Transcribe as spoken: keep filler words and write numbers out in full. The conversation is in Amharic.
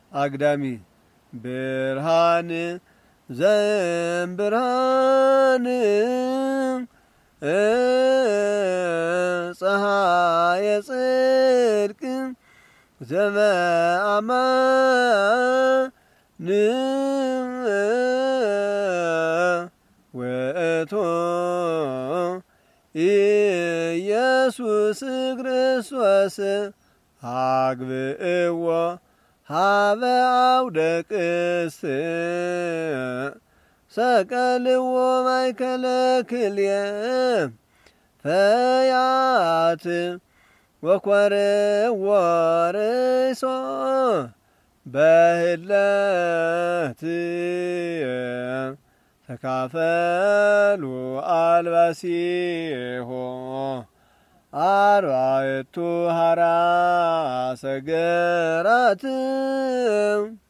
አግዳሚ ብርሃን ዘእምብርሃን ፀሐየ ጽድቅ ዘበአማን ውእቱ ኢየሱስ ክርስቶስ አግብእዎ ሀበ አውደ ቅድስት ሰቀልዎ ማእከለ ክልኤ ፈያት ወኰርዎ ርእሶ በህለት ተካፈሉ አልባሲሆ አርባዕቱ ሀራ ሰገራት